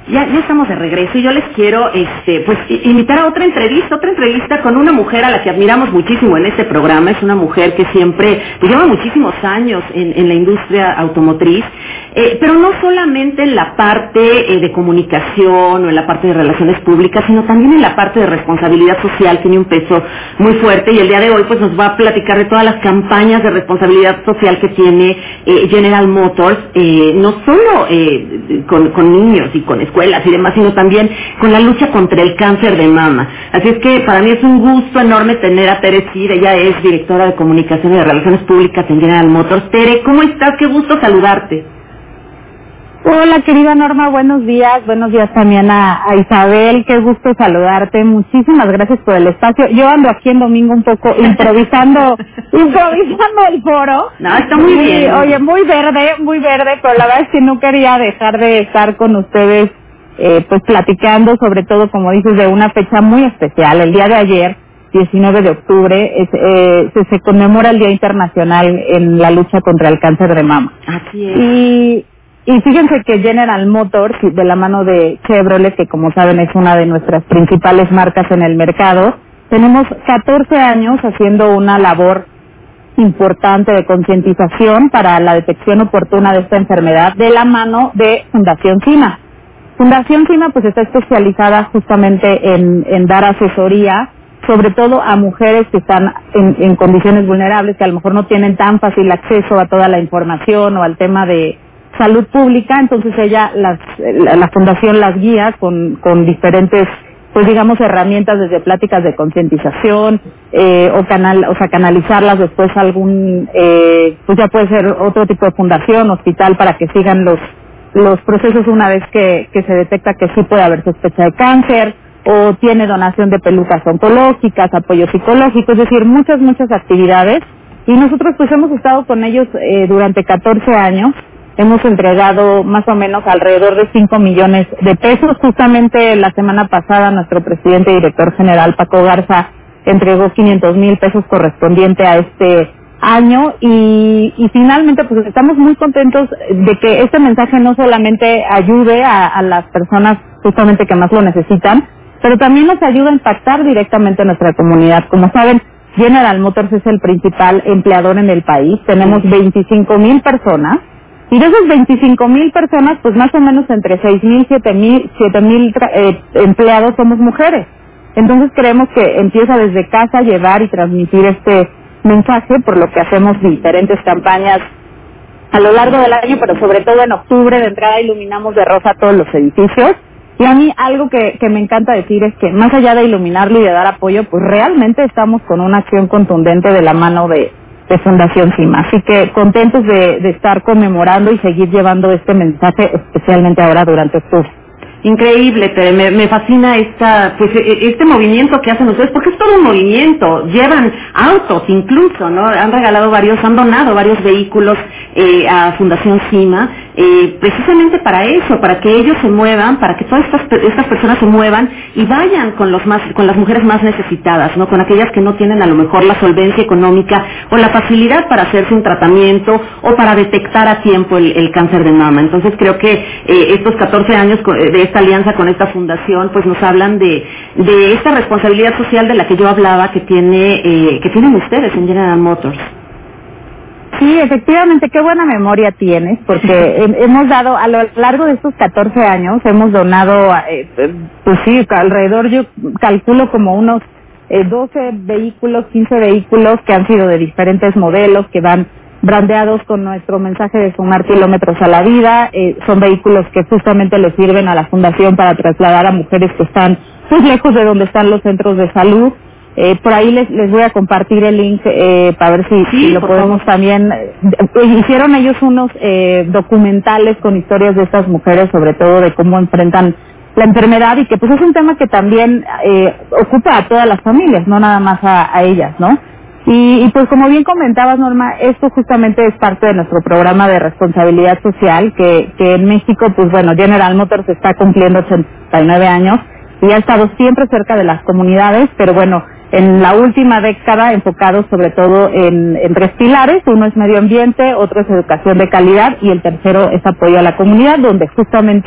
Ya estamos de regreso y yo les quiero pues invitar a otra entrevista con una mujer a la que admiramos muchísimo en este programa. Es una mujer que siempre lleva muchísimos años en la industria automotriz, pero no solamente en la parte de comunicación o en la parte de relaciones públicas, sino también en la parte de responsabilidad social. Tiene un peso muy fuerte y el día de hoy pues nos va a platicar de todas las campañas de responsabilidad social que tiene General Motors, no solo con niños y con escuelas y demás, sino también con la lucha contra el cáncer de mama. Así es que para mí es un gusto enorme tener a Tere Cid. Ella es directora de comunicación y de relaciones públicas en General Motors. Tere, ¿cómo estás? Qué gusto saludarte. Hola, querida Norma, buenos días también a Isabel, qué gusto saludarte, muchísimas gracias por el espacio. Yo ando aquí en domingo un poco improvisando el foro. No, está muy bien. Oye, muy verde, pero la verdad es que no quería dejar de estar con ustedes, pues platicando, sobre todo, como dices, de una fecha muy especial. El día de ayer, 19 de octubre, se conmemora el Día Internacional en la lucha contra el cáncer de mama. Así es. Y fíjense que General Motors, de la mano de Chevrolet, que como saben es una de nuestras principales marcas en el mercado, tenemos 14 años haciendo una labor importante de concientización para la detección oportuna de esta enfermedad de la mano de Fundación CIMA. Fundación CIMA pues está especializada justamente en dar asesoría, sobre todo a mujeres que están en condiciones vulnerables, que a lo mejor no tienen tan fácil acceso a toda la información o al tema de salud pública. Entonces la fundación las guía con diferentes, pues digamos, herramientas, desde pláticas de concientización, canalizarlas después a algún, pues ya puede ser otro tipo de fundación, hospital, para que sigan los procesos una vez que se detecta que sí puede haber sospecha de cáncer, o tiene donación de pelucas oncológicas, apoyo psicológico, es decir, muchas actividades. Y nosotros pues hemos estado con ellos durante 14 años. Hemos entregado más o menos alrededor de 5 millones de pesos. Justamente la semana pasada nuestro presidente y director general, Paco Garza, entregó 500,000 pesos correspondiente a este año y finalmente pues estamos muy contentos de que este mensaje no solamente ayude a las personas justamente que más lo necesitan, pero también nos ayuda a impactar directamente a nuestra comunidad. Como saben, General Motors es el principal empleador en el país. Tenemos 25,000 personas. Y de esas 25,000 personas, pues más o menos entre 6,000, 7,000 empleados somos mujeres. Entonces creemos que empieza desde casa a llevar y transmitir este mensaje, por lo que hacemos diferentes campañas a lo largo del año, pero sobre todo en octubre de entrada iluminamos de rosa todos los edificios. Y a mí algo que me encanta decir es que más allá de iluminarlo y de dar apoyo, pues realmente estamos con una acción contundente de la mano de Fundación CIMA. Así que contentos de estar conmemorando y seguir llevando este mensaje, especialmente ahora durante octubre. Increíble, me fascina este movimiento que hacen ustedes, porque es todo un movimiento. Llevan autos incluso, ¿no? Han donado varios vehículos a Fundación CIMA, precisamente para eso, para que ellos se muevan, para que todas estas personas se muevan y vayan con las mujeres más necesitadas, ¿no? Con aquellas que no tienen a lo mejor la solvencia económica o la facilidad para hacerse un tratamiento o para detectar a tiempo el cáncer de mama. Entonces creo que estos 14 años de esta alianza con esta fundación pues nos hablan de esta responsabilidad social de la que yo hablaba que tienen ustedes en General Motors. Sí, efectivamente, qué buena memoria tienes, porque hemos dado, a lo largo de estos 14 años, hemos donado, pues sí, alrededor, yo calculo como unos 12 vehículos, 15 vehículos que han sido de diferentes modelos, que van brandeados con nuestro mensaje de sumar kilómetros a la vida. Son vehículos que justamente le sirven a la fundación para trasladar a mujeres que están pues lejos de donde están los centros de salud. Por ahí les voy a compartir el link para ver si lo podemos también. Hicieron ellos unos documentales con historias de estas mujeres, sobre todo de cómo enfrentan la enfermedad, y que pues es un tema que también ocupa a todas las familias, no nada más a ellas, ¿no? Y pues como bien comentabas, Norma, esto justamente es parte de nuestro programa de responsabilidad social, que en México, pues bueno, General Motors está cumpliendo 89 años y ha estado siempre cerca de las comunidades, pero bueno, en la última década enfocados sobre todo en 3 pilares. Uno es medio ambiente, otro es educación de calidad y el tercero es apoyo a la comunidad, donde justamente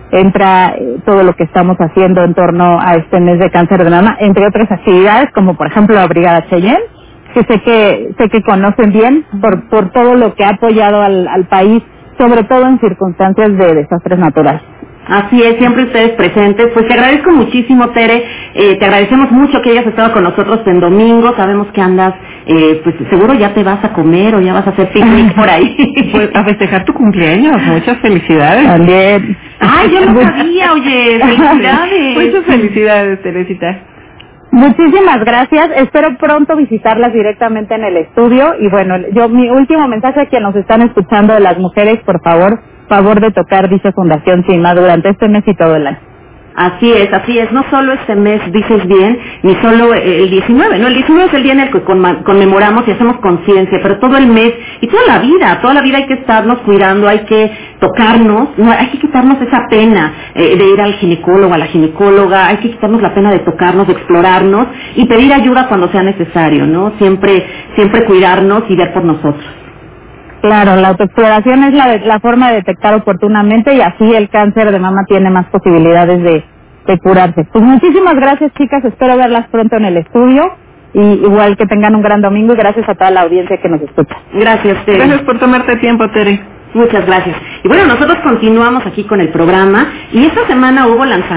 entra todo lo que estamos haciendo en torno a este mes de cáncer de mama, entre otras actividades, como por ejemplo la Brigada Cheyenne, que sé que conocen bien por todo lo que ha apoyado al país, sobre todo en circunstancias de desastres naturales. Así es, siempre ustedes presentes. Pues te agradezco muchísimo, Tere, te agradecemos mucho que hayas estado con nosotros en domingo, sabemos que andas, pues seguro ya te vas a comer o ya vas a hacer picnic por ahí. Pues a festejar tu cumpleaños, muchas felicidades. También. Ay, yo no sabía, oye, felicidades. Muchas felicidades, Teresita. Muchísimas gracias, espero pronto visitarlas directamente en el estudio y bueno, mi último mensaje a quienes nos están escuchando de las mujeres, por favor de tocar dicha Fundación CIMA durante este mes y todo el año. Así es, no solo este mes, dices bien, ni solo el 19, ¿no? El 19 es el día en el que conmemoramos y hacemos conciencia, pero todo el mes y toda la vida hay que estarnos cuidando, hay que tocarnos, no, hay que quitarnos esa pena de ir al ginecólogo, a la ginecóloga, hay que quitarnos la pena de tocarnos, de explorarnos y pedir ayuda cuando sea necesario, ¿no? Siempre cuidarnos y ver por nosotros. Claro, la autoexploración es la forma de detectar oportunamente y así el cáncer de mama tiene más posibilidades de curarse. Pues muchísimas gracias, chicas, espero verlas pronto en el estudio y igual que tengan un gran domingo y gracias a toda la audiencia que nos escucha. Gracias, Tere. Gracias por tomarte tiempo, Tere. Muchas gracias. Y bueno, nosotros continuamos aquí con el programa y esta semana hubo lanzamiento